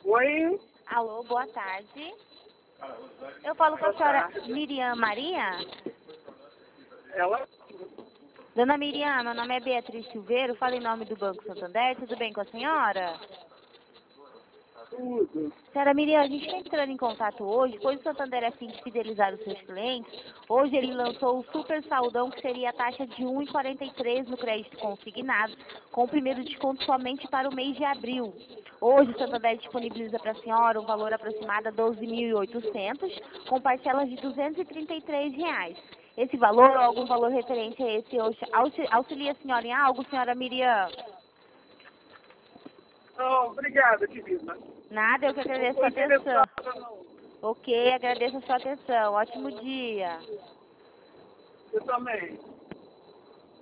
Oi? Alô, boa tarde. Eu falo com a Boa senhora tarde. Miriam Maria? Ela? Dona Miriam, meu nome é Beatriz Silveiro, falo em nome do Banco Santander, tudo bem com a senhora? Tudo. Senhora Miriam, a gente está entrando em contato hoje, pois o Santander é fim de fidelizar os seus clientes. Hoje ele lançou o super saldão, que seria a taxa de 1,43 no crédito consignado, com o primeiro desconto somente para o mês de abril. Hoje o Santander disponibiliza para a senhora um valor aproximado a 12.800, com parcelas de R$ 233 reais. Esse valor ou algum valor referente a esse auxilia a senhora em algo, senhora Miriam? Não, obrigada, querida. Nada, eu que Não agradeço estou a atenção. interessada, não. Ok, agradeço a sua atenção. Ótimo dia. Eu também.